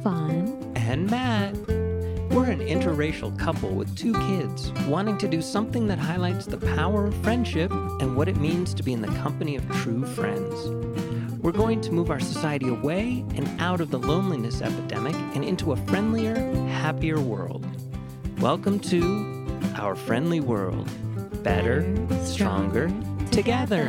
Yvonne. And Matt. We're an interracial couple with 2 kids, wanting to do something that highlights the power of friendship and what it means to be in the company of true friends. We're going to move our society away and out of the loneliness epidemic and into a friendlier, happier world. Welcome to Our Friendly World. Better, stronger, together.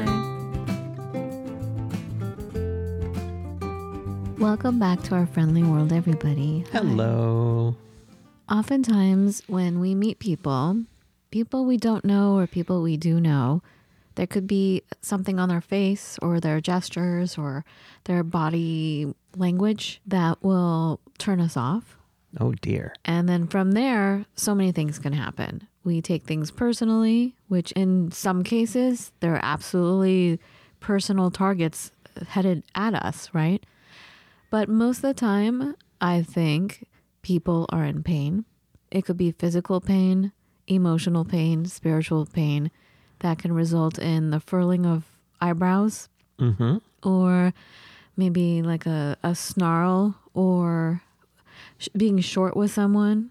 Welcome back to Our Friendly World, everybody. Hello. Oftentimes when we meet people we don't know or people we do know, there could be something on their face or their gestures or their body language that will turn us off. Oh dear. And then from there, so many things can happen. We take things personally, which in some cases, they're absolutely personal targets headed at us, right? But most of the time, I think people are in pain. It could be physical pain, emotional pain, spiritual pain that can result in the furling of eyebrows, or maybe like a snarl, or being short with someone,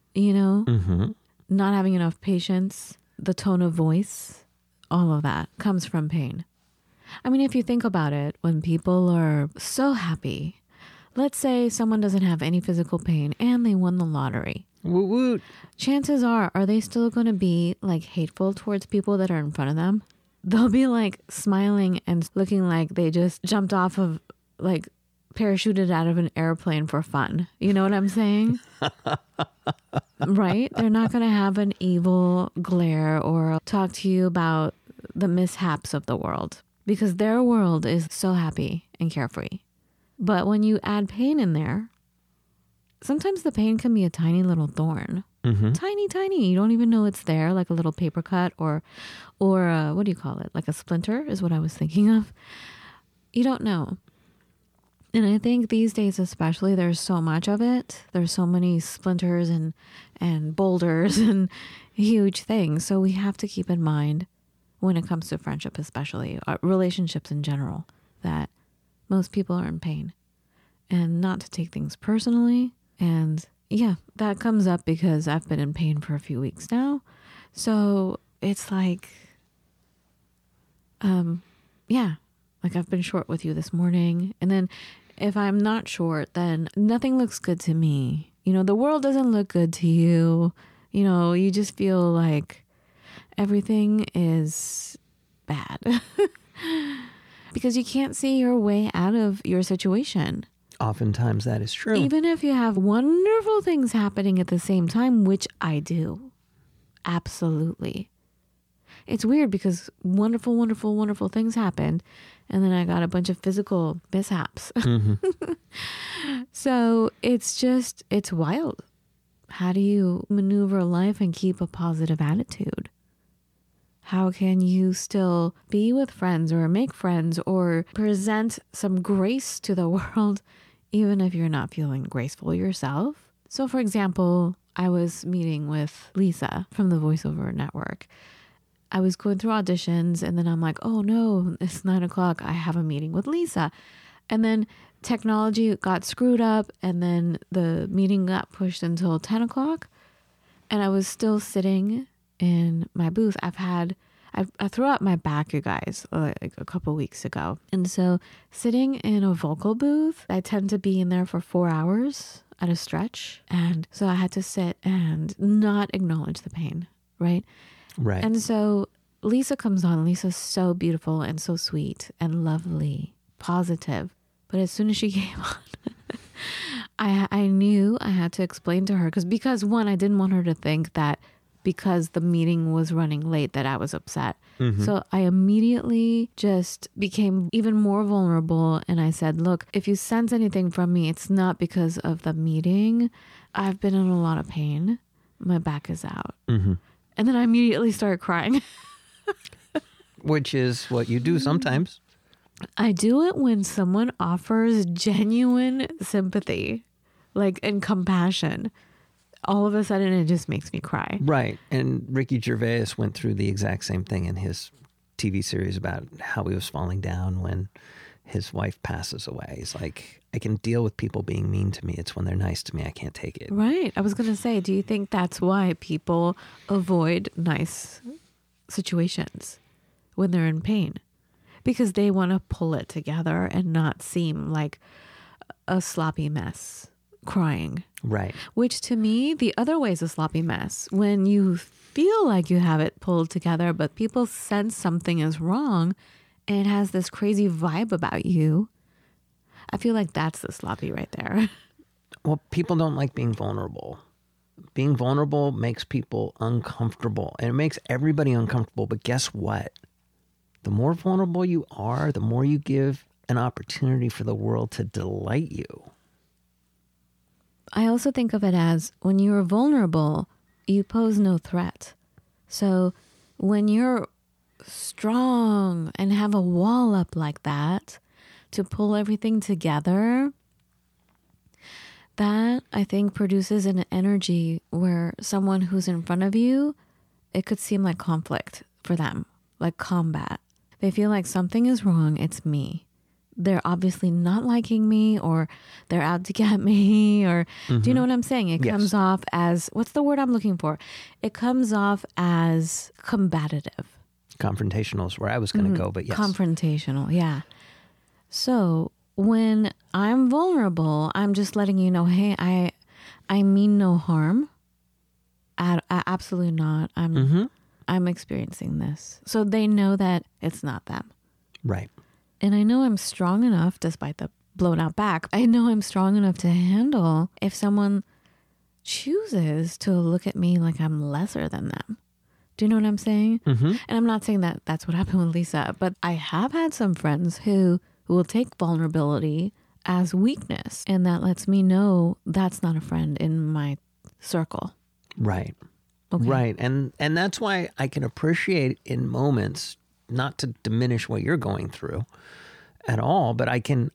not having enough patience, the tone of voice, all of that comes from pain. I mean, if you think about it, when people are so happy, let's say someone doesn't have any physical pain and they won the lottery. Woot woot. Chances are they still going to be like hateful towards people that are in front of them? They'll be like smiling and looking like they just jumped off of, like, parachuted out of an airplane for fun. You know what I'm saying? Right? They're not going to have an evil glare or talk to you about the mishaps of the world because their world is so happy and carefree. But when you add pain in there, sometimes the pain can be a tiny little thorn. Tiny. You don't even know it's there, like a little paper cut or what do you call it? Like a splinter is what I was thinking of. You don't know. And I think these days especially, there's so much of it. There's so many splinters and boulders and huge things. So we have to keep in mind when it comes to friendship, especially relationships in general, that most people are in pain and not to take things personally. And yeah, that comes up because I've been in pain for a few weeks now. So it's like, like I've been short with you this morning. And then if I'm not short, then nothing looks good to me. The world doesn't look good to you. You just feel like everything is bad. Because you can't see your way out of your situation. Oftentimes that is true. Even if you have wonderful things happening at the same time, which I do. Absolutely. It's weird because wonderful, wonderful, wonderful things happened. And then I got a bunch of physical mishaps. So it's wild. How do you maneuver life and keep a positive attitude? How can you still be with friends or make friends or present some grace to the world, even if you're not feeling graceful yourself? So, for example, I was meeting with Lisa from the VoiceOver Network. I was going through auditions and then I'm like, oh no, it's 9:00. I have a meeting with Lisa. And then technology got screwed up and then the meeting got pushed until 10:00. And I was still sitting in my booth. I threw out my back, you guys, like a couple weeks ago. And so sitting in a vocal booth, I tend to be in there for 4 hours at a stretch. And so I had to sit and not acknowledge the pain, right? Right. And so Lisa comes on. Lisa's so beautiful and so sweet and lovely, positive. But as soon as she came on, I knew I had to explain to her because one, I didn't want her to think that because the meeting was running late that I was upset. So I immediately just became even more vulnerable. And I said, look, if you sense anything from me, it's not because of the meeting. I've been in a lot of pain. My back is out. And then I immediately started crying. Which is what you do sometimes. I do it when someone offers genuine sympathy, like, and compassion. All of a sudden, it just makes me cry. Right. And Ricky Gervais went through the exact same thing in his TV series about how he was falling down when his wife passes away. He's like, I can deal with people being mean to me. It's when they're nice to me, I can't take it. Right. I was going to say, do you think that's why people avoid nice situations when they're in pain? Because they want to pull it together and not seem like a sloppy mess crying. Right. Which to me, the other way is a sloppy mess. When you feel like you have it pulled together, but people sense something is wrong and it has this crazy vibe about you, I feel like that's the sloppy right there. Well, people don't like being vulnerable. Being vulnerable makes people uncomfortable, and it makes everybody uncomfortable. But guess what? The more vulnerable you are, the more you give an opportunity for the world to delight you. I also think of it as when you're vulnerable, you pose no threat. So when you're strong and have a wall up like that to pull everything together, that I think produces an energy where someone who's in front of you, it could seem like conflict for them, like combat. They feel like something is wrong, it's me. They're obviously not liking me, or they're out to get me, or do you know what I'm saying? It comes off as, what's the word I'm looking for? It comes off as combative. Confrontational is where I was going to go, but yes. Confrontational, yeah. So when I'm vulnerable, I'm just letting you know, hey, I mean no harm. Absolutely not. I'm experiencing this. So they know that it's not them. Right. And I know I'm strong enough, despite the blown out back, I know I'm strong enough to handle if someone chooses to look at me like I'm lesser than them. Do you know what I'm saying? And I'm not saying that that's what happened with Lisa, but I have had some friends who will take vulnerability as weakness. And that lets me know that's not a friend in my circle. Right. Okay. Right. And that's why I can appreciate in moments, not to diminish what you're going through at all, but I can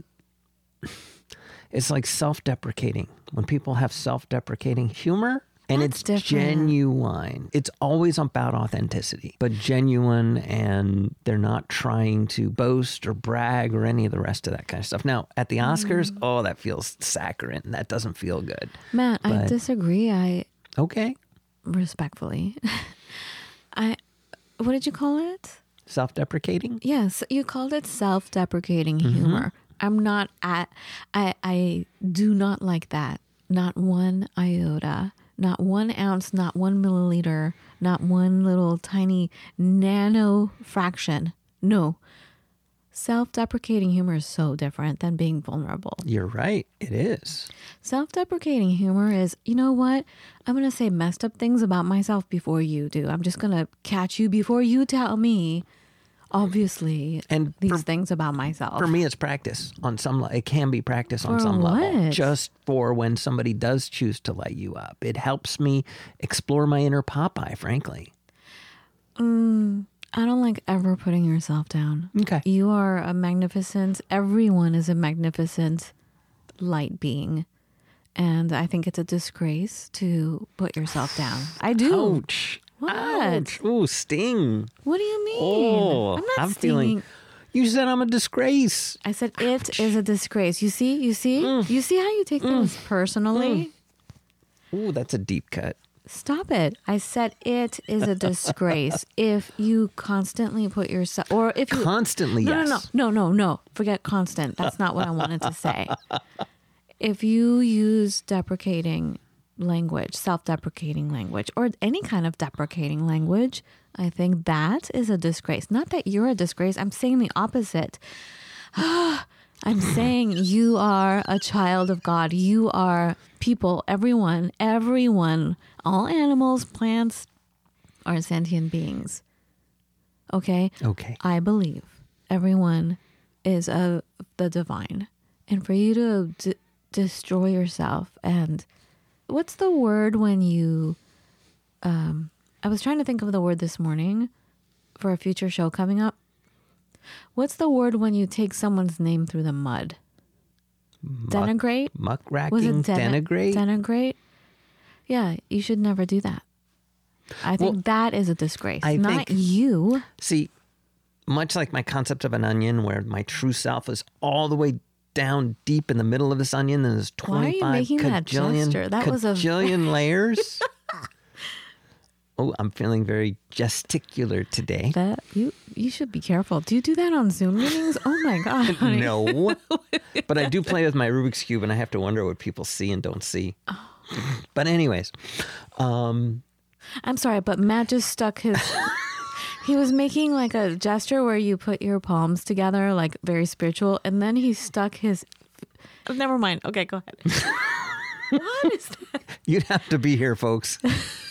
it's like self-deprecating. When people have self-deprecating humor, and That's it's different. genuine. It's always about authenticity, but genuine, and they're not trying to boast or brag or any of the rest of that kind of stuff. Now, at the Oscars, oh, that feels saccharine. That doesn't feel good. Matt, I disagree. Okay. Respectfully. What did you call it? Self-deprecating? Yes, you called it self-deprecating humor. I'm not I do not like that. Not one iota, not 1 ounce, not 1 milliliter, not one little tiny nano fraction. No. Self-deprecating humor is so different than being vulnerable. You're right. It is. Self-deprecating humor is, you know what? I'm going to say messed up things about myself before you do. I'm just going to catch you before you tell me, obviously, and these things about myself. For me, it's practice on some level. It can be practice on some level. Just for when somebody does choose to light you up. It helps me explore my inner Popeye, frankly. I don't like ever putting yourself down. Okay. You are a magnificent, everyone is a magnificent light being. And I think it's a disgrace to put yourself down. I do. Ouch. What? Ouch. Ooh, sting. What do you mean? Oh, I'm not stinging. feeling. You said I'm a disgrace. I said it is a disgrace. You see? You see how you take things personally? Ooh, that's a deep cut. Stop it. I said it is a disgrace if you constantly put yourself, or if you Constantly, yes. No. Forget constant. That's not what I wanted to say. If you use deprecating language, self-deprecating language, or any kind of deprecating language, I think that is a disgrace. Not that you're a disgrace. I'm saying the opposite. I'm saying you are a child of God. You are people, everyone, all animals, plants are sentient beings. Okay? Okay. I believe everyone is of the divine. And for you to destroy yourself, and what's the word when you, I was trying to think of the word this morning for a future show coming up. What's the word when you take someone's name through the mud? Denigrate? Muckraking? Denigrate? Denigrate? Yeah, you should never do that. I think that is a disgrace. Not you. See, much like my concept of an onion, where my true self is all the way down deep in the middle of this onion, and there's 25 Why are you making that gesture? That was a kajillion layers. Oh, I'm feeling very gesticular today. That you should be careful. Do you do that on Zoom meetings? Oh my God, honey. No. But I do play with my Rubik's Cube, and I have to wonder what people see and don't see. Oh. But anyways. I'm sorry, but Matt just stuck his... He was making like a gesture where you put your palms together, like very spiritual, and then he stuck his... Never mind. Okay, go ahead. What is that? You'd have to be here, folks.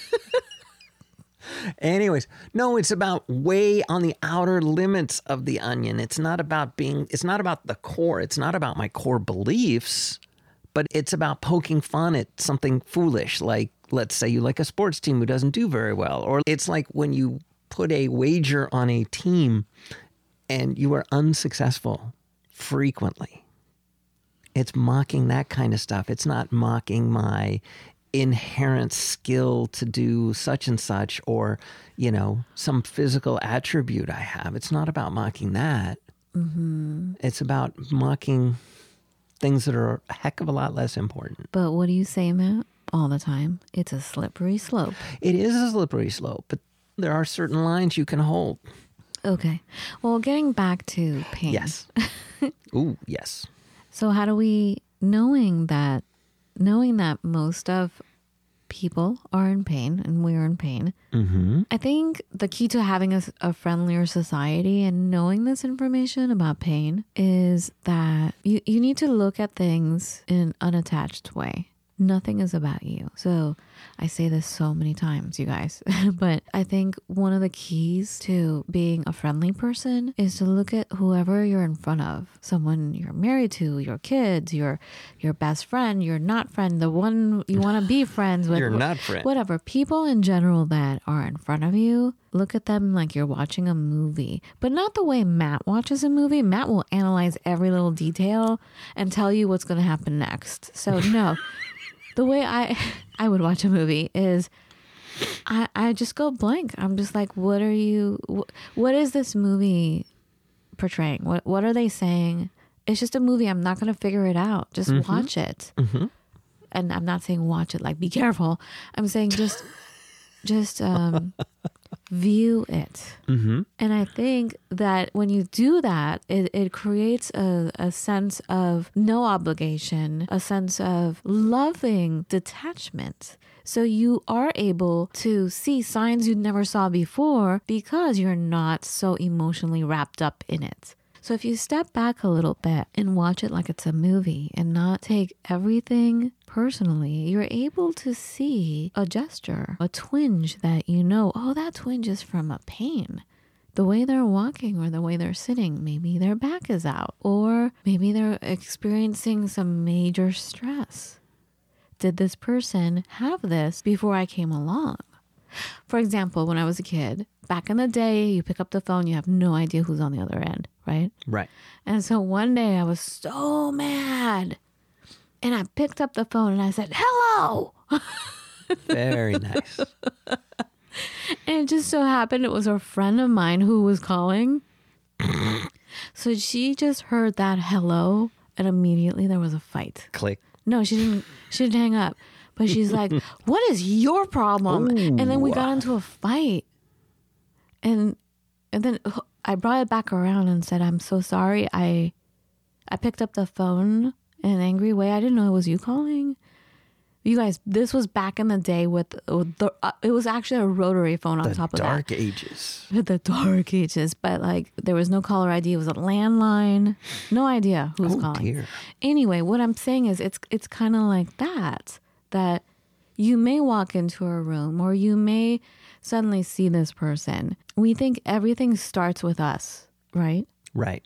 Anyways, no, it's about way on the outer limits of the onion. It's not about the core. It's not about my core beliefs, but it's about poking fun at something foolish. Like, let's say you like a sports team who doesn't do very well. Or it's like when you put a wager on a team and you are unsuccessful frequently. It's mocking that kind of stuff. It's not mocking my inherent skill to do such and such, or, some physical attribute I have. It's not about mocking that. Mm-hmm. It's about mocking things that are a heck of a lot less important. But what do you say, Matt? All the time. It's a slippery slope. It is a slippery slope, but there are certain lines you can hold. Okay. Well, getting back to pain. Yes. Ooh, yes. So how do we, knowing that most of people are in pain and we're in pain, mm-hmm. I think the key to having a friendlier society and knowing this information about pain is that you need to look at things in an unattached way. Nothing is about you. So I say this so many times, you guys, but I think one of the keys to being a friendly person is to look at whoever you're in front of, someone you're married to, your kids, your best friend, your not friend, the one you want to be friends with. Your not friend. Whatever. People in general that are in front of you, look at them like you're watching a movie, but not the way Matt watches a movie. Matt will analyze every little detail and tell you what's going to happen next. So no. The way I would watch a movie is I just go blank. I'm just like, what is this movie portraying? What are they saying? It's just a movie. I'm not going to figure it out. Just mm-hmm. watch it. Mm-hmm. And I'm not saying watch it like be careful. I'm saying just view it. Mm-hmm. And I think that when you do that, it creates a sense of no obligation, a sense of loving detachment. So you are able to see signs you never saw before because you're not so emotionally wrapped up in it. So if you step back a little bit and watch it like it's a movie and not take everything personally, you're able to see a gesture, a twinge that oh, that twinge is from a pain. The way they're walking or the way they're sitting, maybe their back is out, or maybe they're experiencing some major stress. Did this person have this before I came along? For example, when I was a kid, back in the day, you pick up the phone, you have no idea who's on the other end, right? Right. And so one day I was so mad. And I picked up the phone and I said, hello. Very nice. And it just so happened it was a friend of mine who was calling. So she just heard that hello and immediately there was a fight. Click. No, she didn't hang up. But she's like, what is your problem? Ooh. And then we got into a fight. And then I brought it back around and said, I'm so sorry. I picked up the phone in an angry way. I didn't know it was you calling. You guys, this was back in the day with it was actually a rotary phone on top of that. The dark ages. The dark ages. But like there was no caller ID. It was a landline. No idea who was calling. Dear. Anyway, what I'm saying is it's kind of like that you may walk into a room or you may suddenly see this person. We think everything starts with us, right? Right.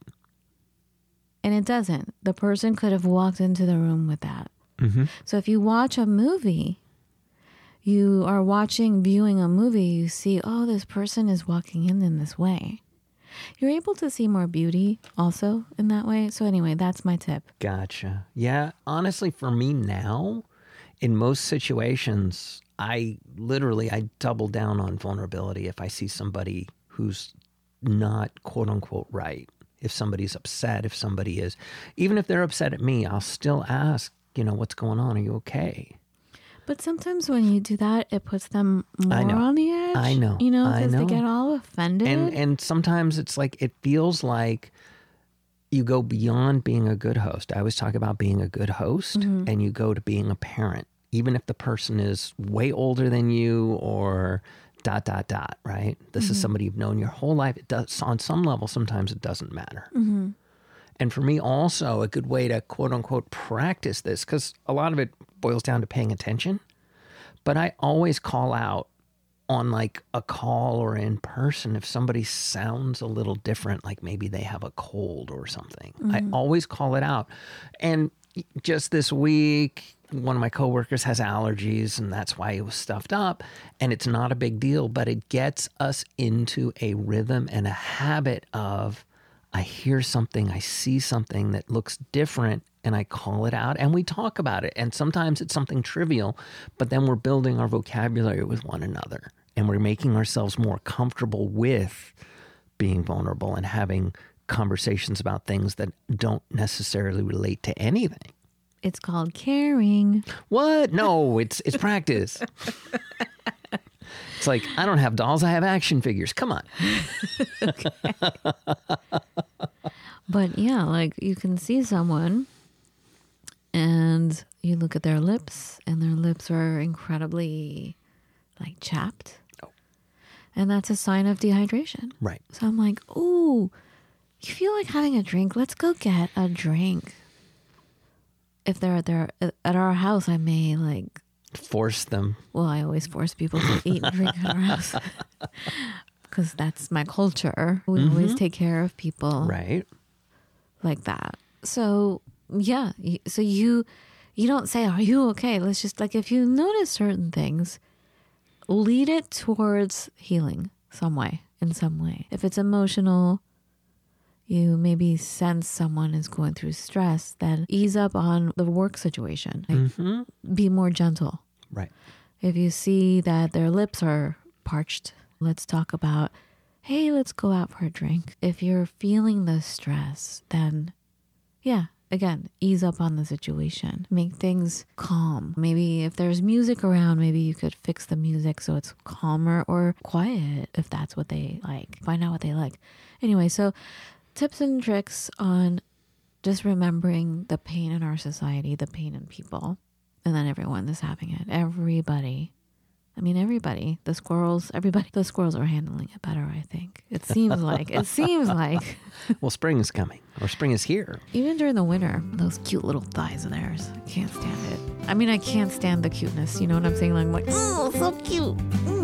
And it doesn't. The person could have walked into the room with that. Mm-hmm. So if you watch a movie, you are viewing a movie, you see, oh, this person is walking in this way. You're able to see more beauty also in that way. So anyway, that's my tip. Gotcha. Yeah. Honestly, for me now, in most situations, I double down on vulnerability if I see somebody who's not quote unquote right. if somebody's upset, if somebody is, even if they're upset at me, I'll still ask, what's going on? Are you okay? But sometimes when you do that, it puts them more on the edge. I know. Because they get all offended. And sometimes it's like, it feels like you go beyond being a good host. I always talk about being a good host, and you go to being a parent, even if the person is way older than you or ... right? This is somebody you've known your whole life. It does, on some level, sometimes it doesn't matter. And for me also, a good way to quote unquote practice this, because a lot of it boils down to paying attention, but I always call out on like a call or in person if somebody sounds a little different, like maybe they have a cold or something. I always call it out. And just this week, one of my coworkers has allergies, and that's why he was stuffed up. And it's not a big deal, but it gets us into a rhythm and a habit of, I hear something, I see something that looks different, and I call it out, and we talk about it. And sometimes it's something trivial, but then we're building our vocabulary with one another, and we're making ourselves more comfortable with being vulnerable and having conversations about things that don't necessarily relate to anything. It's called caring. What? No, it's practice. It's like, I don't have dolls, I have action figures. Come on. But yeah, like you can see someone and you look at their lips and their lips are incredibly like chapped. Oh. And that's a sign of dehydration. Right. So I'm like, ooh, you feel like having a drink? Let's go get a drink. If they're at our house, I may like force them. Well, I always force people to eat and drink at our house because that's my culture. We always take care of people, right? Like that. So yeah, so you don't say, "Are you okay?" Let's just like if you notice certain things, lead it towards healing in some way. If it's emotional, you maybe sense someone is going through stress, then ease up on the work situation. Like, be more gentle. Right. If you see that their lips are parched, let's talk about, hey, let's go out for a drink. If you're feeling the stress, then yeah, again, ease up on the situation. Make things calm. Maybe if there's music around, maybe you could fix the music so it's calmer or quiet if that's what they like. Find out what they like. Anyway, so tips and tricks on just remembering the pain in our society, the pain in people, and then everyone is having it. Everybody. I mean, everybody. The squirrels, everybody. The squirrels are handling it better, I think. It seems like. Well, spring is coming, or spring is here. Even during the winter, those cute little thighs of theirs. I can't stand it. I mean, I can't stand the cuteness. You know what I'm saying? Like, I'm like, oh, so cute.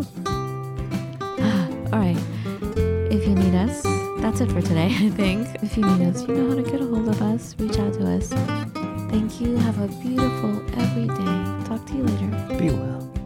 All right. If you need us, that's it for today, I think. If you need us, you know how to get a hold of us. Reach out to us. Thank you. Have a beautiful every day. Talk to you later. Be well.